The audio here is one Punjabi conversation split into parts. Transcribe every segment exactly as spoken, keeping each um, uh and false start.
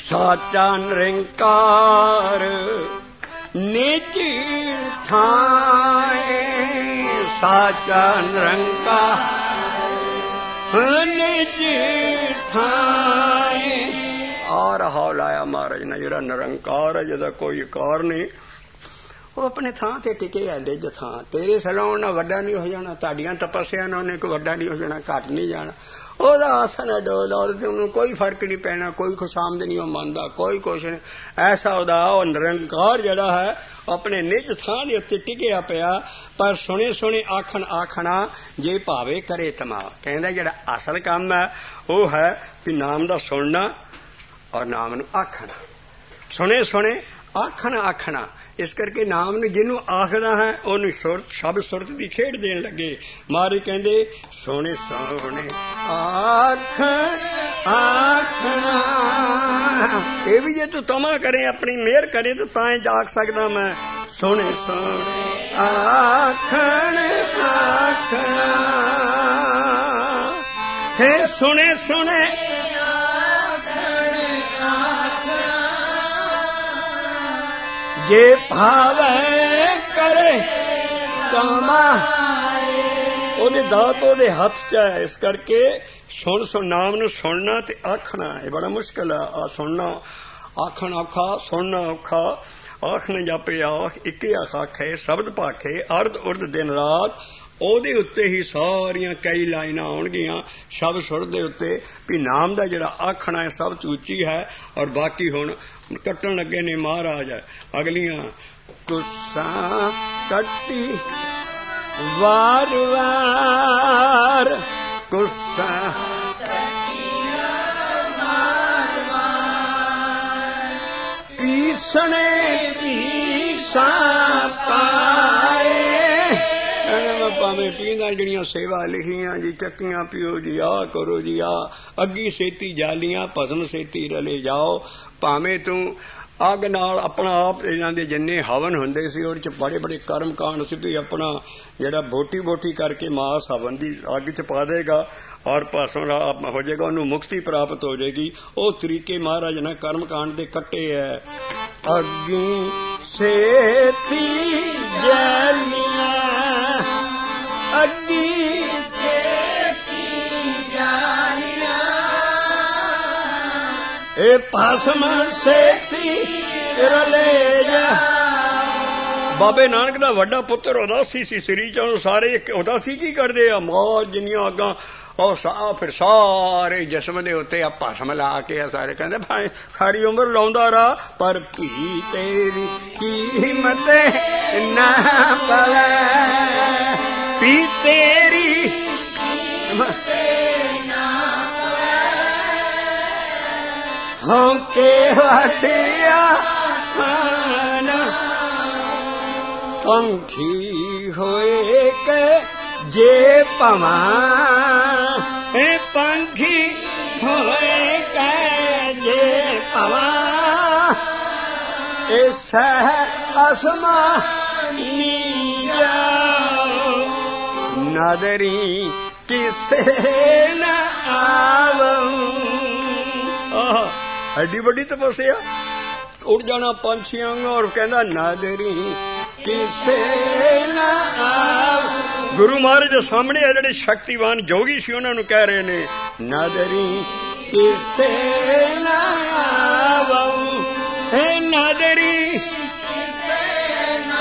ਸਾਚਾ ਨਿਰੰਕਾਰ ਨਿਜ ਥਾਏ, ਸਾਚਾ ਨਿਰੰਕਾਰ ਨਿਜ ਥਾਏ। ਆ ਰਹਾ ਲਾਇਆ ਮਹਾਰਾਜ ਨੇ ਜਿਹੜਾ ਨਿਰੰਕਾਰ ਹੈ, ਜਿਹਦਾ ਕੋਈ ਕਾਰ ਨਹੀਂ, ਉਹ ਆਪਣੇ ਥਾਂ ਤੇ ਟਿਕੇ ਹੈ। ਨਿਜ ਥਾਂ ਤੇਰੇ ਸਲਾਉਣ ਨਾਲ ਵੱਡਾ ਨਹੀਂ ਹੋ ਜਾਣਾ, ਤੁਹਾਡੀਆਂ ਤਪੱਸਿਆ ਨਾਲ ਉਹਨੇ ਕੋਈ ਵੱਡਾ ਨਹੀਂ ਹੋ ਜਾਣਾ, ਘੱਟ ਨਹੀਂ ਜਾਣਾ। ਉਹਦਾ ਆਸਨ ਡੋਲ ਉਹਦੇ ਉਹਨੂੰ ਕੋਈ ਫਰਕ ਨਹੀਂ ਪੈਣਾ, ਕੋਈ ਖੁਸ਼ਾਮਦ ਨਹੀਂ ਉਹ ਮੰਨਦਾ, ਕੋਈ ਕੁਛ ਨਹੀਂ। ਐਸਾ ਉਹਦਾ ਉਹ ਨਿਰੰਕਾਰ ਜਿਹੜਾ ਹੈ ਆਪਣੇ ਨਿਜ ਥਾਂ ਦੇ ਉੱਤੇ ਟਿਕਿਆ ਪਿਆ। ਪਰ ਸੁਣੇ ਸੁਣੇ ਆਖਣ ਆਖਣਾ ਜੇ ਭਾਵੇਂ ਕਰੇ ਤਮਾ। ਕਹਿੰਦਾ ਜਿਹੜਾ ਅਸਲ ਕੰਮ ਹੈ ਉਹ ਹੈ ਵੀ ਨਾਮ ਦਾ ਸੁਣਨਾ ਔਰ ਨਾਮ ਨੂੰ ਆਖਣਾ। ਸੁਣੇ ਸੁਣੇ ਆਖਣ ਆਖਣਾ। ਇਸ ਕਰਕੇ ਨਾਮ ਨੂੰ ਜਿਹਨੂੰ ਆਖਦਾ ਹੈ ਉਹਨੂੰ ਸੁਰਤ ਸ਼ਬਦ ਸੁਰਤ ਦੀ ਖੇਡ ਦੇਣ ਲੱਗੇ। ਮਾਰੇ ਕਹਿੰਦੇ ਸੋਹਣੇ ਸੋਹਣੇ ਆਖ ਆਖਣਾ। ਇਹ ਵੀ ਜੇ ਤੂੰ ਤਮਾ ਕਰੇ, ਆਪਣੀ ਮਿਹਰ ਕਰੇ ਤਾਂ ਤਾਂ ਹੀ ਜਾਗ ਸਕਦਾ ਮੈਂ। ਸੋਹਣੇ ਸੋਹਣੇ ਆਖਣ ਆਖਣਾ ਹੈ, ਸੁਣੇ ਸੁਣੇ ਜੇ ਭਾਵੇਂ ਕਰੇ ਤਮਾ। ਉਹਦੇ ਦਾਤ ਉਹਦੇ ਹੱਥ ਚ ਹੈ। ਇਸ ਕਰਕੇ ਸੁਣ ਸੁਣ ਨਾਮ ਨੂੰ ਸੁਣਨਾ ਤੇ ਆਖਣਾ ਇਹ ਬੜਾ ਮੁਸ਼ਕਿਲ ਹੈ। ਆ ਸੁਣਨਾ ਆਖਣ ਔਖਾ, ਸੁਣਨਾ ਔਖਾ। ਆਖਣ ਜਾਪੇ ਆਖ ਇੱਕੇ ਆਖੇ ਸ਼ਬਦ ਭਾਖੇ ਅਰਧ ਉਰਧ ਦਿਨ ਰਾਤ। ਉਹਦੇ ਉੱਤੇ ਹੀ ਸਾਰੀਆਂ ਕਈ ਲਾਈਨਾਂ ਆਉਣਗੀਆਂ ਸ਼ਬਦ ਸੁਰ ਦੇ ਉੱਤੇ ਵੀ ਨਾਮ ਦਾ ਜਿਹੜਾ ਆਖਣਾ ਹੈ ਸਭ ਤੋਂ ਉੱਚੀ ਹੈ। ਔਰ ਬਾਕੀ ਹੁਣ ਕੱਟਣ ਲੱਗੇ ਨੇ ਮਹਾਰਾਜ ਅਗਲੀਆਂ ਕੁੱਸਾਂ ਕੱਟੀ ਵਾਰ ਵਾਰ, ਕੁੱਸਾਂ ਪੀਸਣੇ ਪੀਸਾਂ ਪਾਏ। ਭਾਵੇਂ ਪੀਂਦਾ ਜਿਹੜੀਆਂ ਸੇਵਾ ਲਿਖੀਆਂ ਜੀ, ਚੱਕੀਆਂ ਪਿਓ ਜੀ, ਆਹ ਕਰੋ ਜੀ, ਆਹ ਅੱਗੀ ਸੇਤੀ ਜਾਲੀਆਂ ਭਸਮ ਸੇਤੀ ਰਲੇ ਜਾਓ। ਭਾਵੇਂ ਤੂੰ ਅੱਗ ਨਾਲ ਆਪਣਾ ਆਪ ਇਹਨਾਂ ਦੇ ਜਿੰਨੇ ਹਵਨ ਹੁੰਦੇ ਸੀ ਉਹਦੇ ਚ ਬੜੇ ਬੜੇ ਕਰਮ ਕਾਂਡ ਸੀ ਵੀ ਆਪਣਾ ਜਿਹੜਾ ਬੋਟੀ ਬੋਟੀ ਕਰਕੇ ਮਾਸ ਹਵਨ ਦੀ ਅੱਗ ਚ ਪਾ ਦੇਗਾ ਔਰ ਭਸਮ ਹੋ ਜਾਏਗਾ, ਉਹਨੂੰ ਮੁਕਤੀ ਪ੍ਰਾਪਤ ਹੋ ਜਾਏਗੀ। ਉਹ ਤਰੀਕੇ ਮਹਾਰਾਜ ਨੇ ਕਰਮ ਕਾਂਡ ਦੇ ਕੱਟੇ ਐ। ਅੱਗੀ ਸੇਤੀ ਜਾਲੀਆਂ, ਅੱਗੀ ਸੇਤੀ ਜਾਲੀਆਂ, ਇਹ ਭਸਮ ਸੇਤੀ ਰਲੇ ਜਾ। ਬਾਬੇ ਨਾਨਕ ਦਾ ਵੱਡਾ ਪੁੱਤਰ ਉਦਾਸੀ ਸੀ। ਸ੍ਰੀ ਚੌਂ ਸਾਰੇ ਉਦਾਸੀ ਕੀ ਕਰਦੇ ਆ, ਮੌਜ ਜਿੰਨੀਆਂ ਅੱਗਾਂ ਉਹ ਸਾ ਫਿਰ ਸਾਰੇ ਜਿਸਮ ਦੇ ਉੱਤੇ ਆ ਭਸਮ ਲਾ ਕੇ ਆ ਸਾਰੇ ਕਹਿੰਦੇ ਭਾਈ ਸਾਰੀ ਉਮਰ ਲਾਉਂਦਾ ਰਹਾ ਪਰ ਭੀ ਤੇਰੀ ਕੀਮਤ ਨਾ ਪਵੇ, ਭੀ ਤੇਰੀ ਹੋਕੇ ਵਾਟਿਆ ਖਾਨਾ। ਪੰਖੀ ਹੋਏ ਕੇ ਜੇ ਭਵਾਂ, ਇਹ ਪੰਖੀ ਹੋਏ ਕੇ ਜੇ ਭਵਾਂ, ਇਹ ਸਹਿ ਅਸਮਾਨੀ ਜਾਓ, ਨਾਦਰੀ ਕਿਸੇ ਨ ਆਵੰ। ਐਡੀ ਵੱਡੀ ਤਪੱਸਿਆ, ਉੱਡ ਜਾਣਾ ਪੰਛੀਆਂ ਔਰ ਕਹਿੰਦਾ ਨਾਦਰੀ ਕਿਸੇ ਨ ਆਵ। ਗੁਰੂ ਮਹਾਰਾਜ ਦੇ ਸਾਹਮਣੇ ਆ ਜਿਹੜੇ ਸ਼ਕਤੀਵਾਨ ਜੋਗੀ ਸੀ ਉਹਨਾਂ ਨੂੰ ਕਹਿ ਰਹੇ ਨੇ ਨਾਦਰੀ ਕਿਸੇ ਨ ਆਵੰ, ਹੈ ਨਾਦਰੀ ਕਿਸੇ ਨ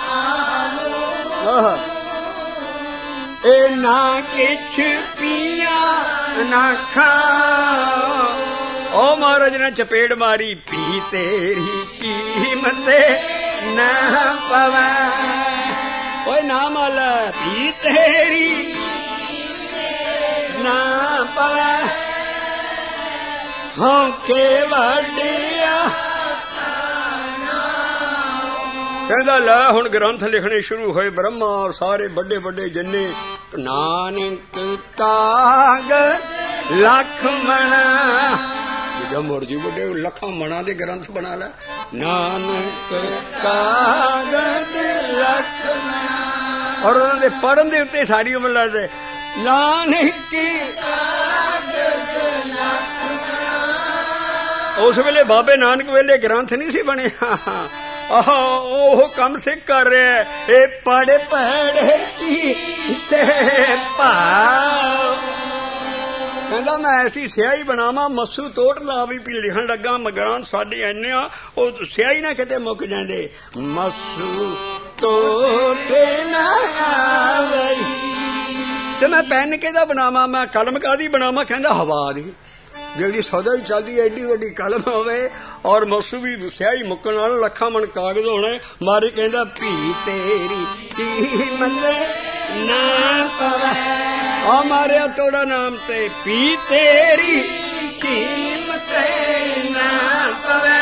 ਆਵੰ। ਇਹ ਨਾ ਕਿਛ ਪੀਆ ਨਾ ਖਾਓ। ਉਹ ਮਹਾਰਾਜ ਨੇ ਚਪੇੜ ਮਾਰੀ, ਪੀ ਤੇਰੀ ਕੀਮਤ ਨਾ ਪਵੈ। ਓਏ ਨਾ ਮਲ ਪੀ ਤੇਰੀ ਨਾ ਪਵੈ, ਹੋਕੇ ਵਾਡਿਆ। ਕਹਿੰਦਾ ਲੈ ਹੁਣ ਗ੍ਰੰਥ ਲਿਖਣੇ ਸ਼ੁਰੂ ਹੋਏ ਬ੍ਰਹਮਾ ਔਰ ਸਾਰੇ ਵੱਡੇ ਵੱਡੇ ਜਿੰਨੇ ਨਾਨਕ ਕਾਗ ਲਖਮਣ। ਜਦੋਂ ਮੁਰਜੀ ਵੱਡੇ ਲੱਖਾਂ ਮਣਾ ਦੇ ਗ੍ਰੰਥ ਬਣਾ ਲੈ। ਨਾਨਕ ਕਾਗਦ ਲਖਮਣ ਔਰ ਉਹਨਾਂ ਦੇ ਪੜ੍ਹਨ ਦੇ ਉੱਤੇ ਸਾਰੀ ਉਮਰ ਲੱਗਦੇ ਨਾਨਕ ਕਾਗਦ ਲਖਮਣ। उस वेले बाबे नानक वेले ग्रंथ नहीं सी बने आह ओह कम सिख कर रहे है ए पढ़ पढ़ की से पाओ कहंदा मैं ऐसी स्याही बनावा मस्सू तोड़ ला भी पी लिखण लगा मगरान साडे इन्ने आ ओ स्याही ना किते मुक जांदे मस्सू तोड़ ना आवई ते मैं पेन किहदा बनावा मैं कलम कादी बनावा कहंदा हवा दी ਜਿਹੜੀ ਸੌਦਾ ਹੀ ਚੱਲਦੀ ਐਡੀ ਵੱਡੀ ਕਲਮ ਹੋਵੇ ਔਰ ਮਸੂ ਵੀ ਸਿਆਹੀ ਮੁੱਕਣ ਨਾਲ ਲੱਖਾਂ ਮਣ ਕਾਗਜ਼ ਹੋਣਾ ਮਾਰੀ ਕਹਿੰਦਾ ਭੀ ਤੇਰੀ ਕੀਮਤ ਨਾ ਪਵੇ ਆ ਮਾਰਿਆ ਤੋੜਾ ਨਾਮ ਤੇ ਭੀ ਤੇਰੀ ਕੀਮਤ ਨਾ ਪਵੇ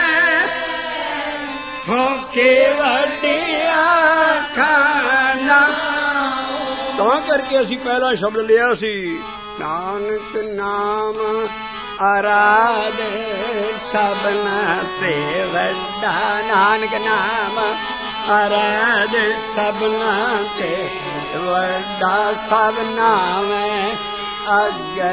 ਹੋ ਕੇ ਵੱਡਿਆ ਖਾਨਾ ਤਾਂ ਕਰਕੇ ਅਸੀਂ ਪਹਿਲਾ ਸ਼ਬਦ ਲਿਆ ਸੀ नानक नाम आराध सबना ते वड्डा नानक नाम आराध सबना ते वड्डा सब नाम अगे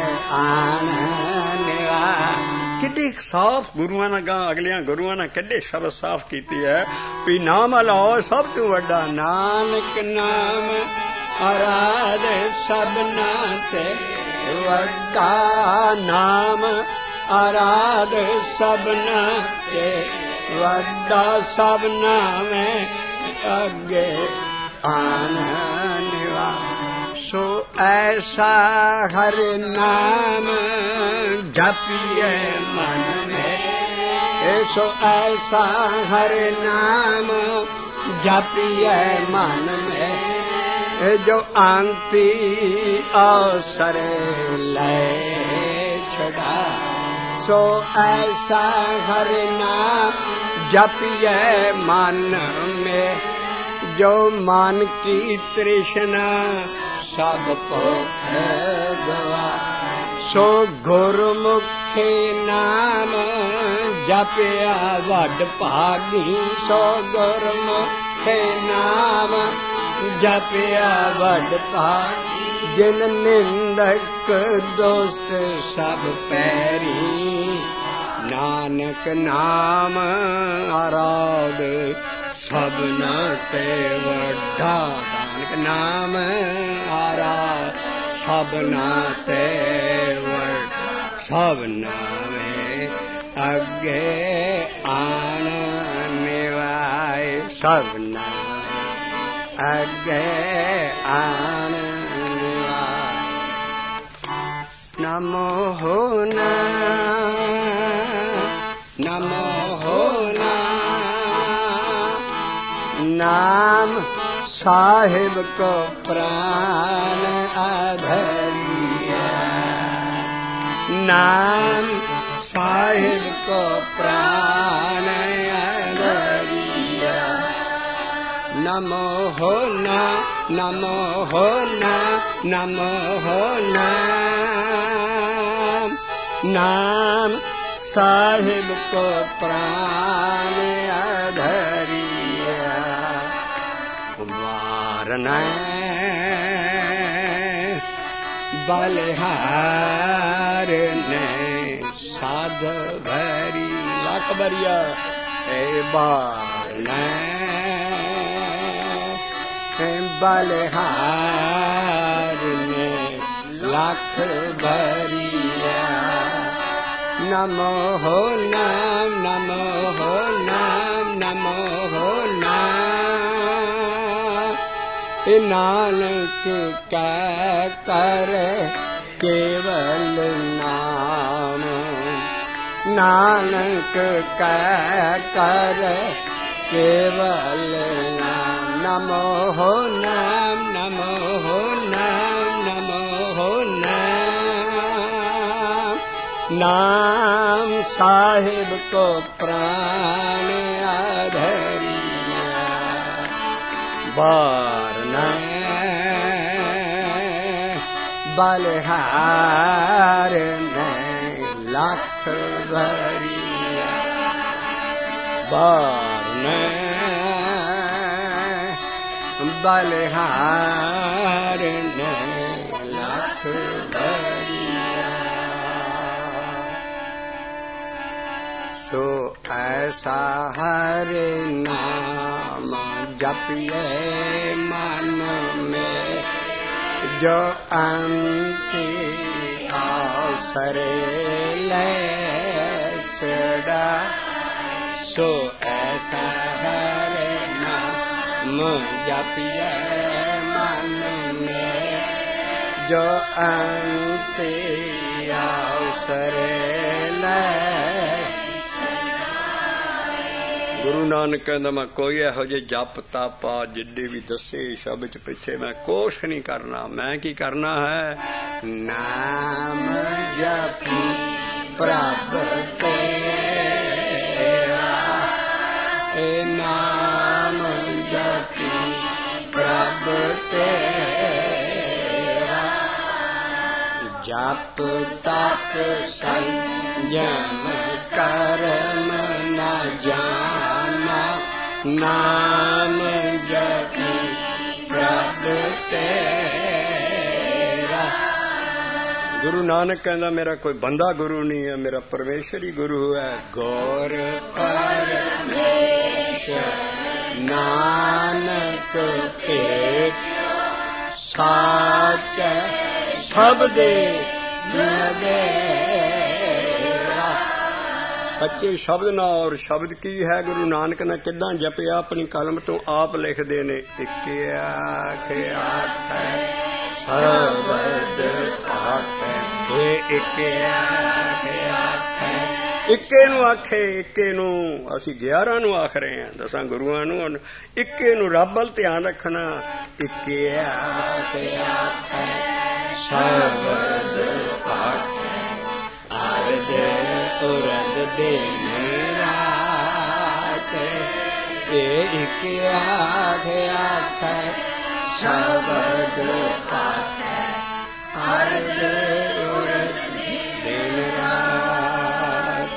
आनवा किड्डी साफ गुरुआं ने गा अगलियां गुरुआं ने किड्डे शब्द साफ कीती है भी नाम अलाओ सब तू वड्डा नानक नाम आराध सबना ते वड्डा नाम आराध सबना ते वड्डा सबना में अगे आनवा सो ऐसा हर नाम जपिए मन में सो ऐसा हर नाम जपिए मन में जो आंती अवसर ले छड़ा सो ऐसा हर नाम जपिए मन में जो मन की तृष्णा सब पोख गवा सो गुरमुखी नाम जपिया वड भागी सो गुरमुखी नाम जपिया वड भागी जिन निंदक दोस्त सब पैरी नानक नाम आराध सबना ते वड्डा नानक नाम आराध सबना ते वड्डा सबना में अगे आन निवाए सबना अगे आन नमो हो नमो हो नाम साहिब को प्राण आधरिया नाम साहिब को प्राण आधरिया नमो हो ना नमो हो ना नमो हो नाम नाम साहिब को प्राण आधरिया वारना बलिहार ने साध भरी लाख बरिया ए बार बलिहार ने लाख भरिया नमो हो नाम नमो हो नाम नमो हो नाम नानक कै कर केवल नाम नानक कै कर केवल नाम नमो हो नाम नमो हो नाम नमो हो नाम नाम साहिब को प्राण आधरिया बार बलिहार ने लाख भरिया बार ने बलिहार ने लाख भरिया सो ऐसा हरे नाम जपिए मन में जो अंति अवसरे ले छड़ा। सो ऐसा हरे नाम जपिए मन में जो अंति अवसरे ले। गुरु नानक कहंदा मैं कोई इहो जे जप तप जिड्डे भी दसे शब्द पिछे मैं कुछ नहीं करना। मैं की करना है? नाम जपी प्रभ तेरा, ए नाम जपी प्रभ तेरा। जप तप संयम कर्म न जाना, नाम जपी प्रभ तेरा। गुरु नानक कहंदा मेरा कोई बंदा गुरु नहीं है, मेरा परमेश्वर ही गुरु है। गौर परमेश्वर नानक एक साच सबदे मेरा। सच्चे शब्द ना और शब्द की है गुरु नानक ने किदां जपिया अपनी कलम तो आप लिखते ने। एक आख आख शब्द आखे, एक आख आख इक्के नूं आखे, इक्के नूं असीं ग्यारह नूं आख रहे हैं, दसां गुरुआं नूं। इक्के नूं रब वल ध्यान रखना। एक आख आख शब्द आखे, अरद उरद दिन रात। एक आख आख शब्द आखे, अरद उरद दिन रात।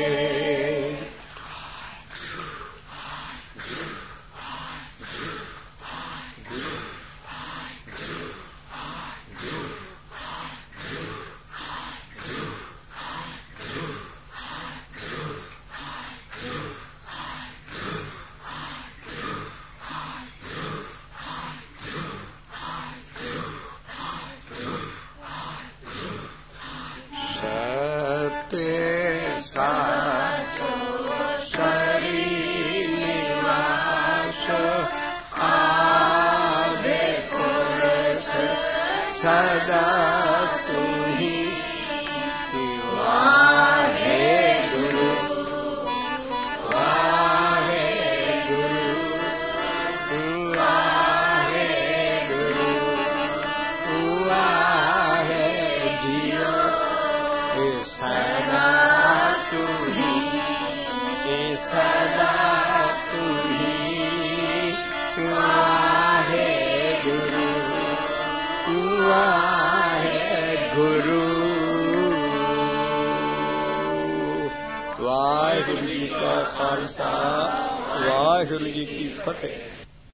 सदा तुम्ही वाहे गुरु, वाहे गुरु, वाहे गुरु, वाहे जियो। सदा तुम्ही, सदा तुम्ही वाहे गुरु, वाहेगुरु। वाहिगुरु जी का खालसा, वाहिगुरु जी की फतेह।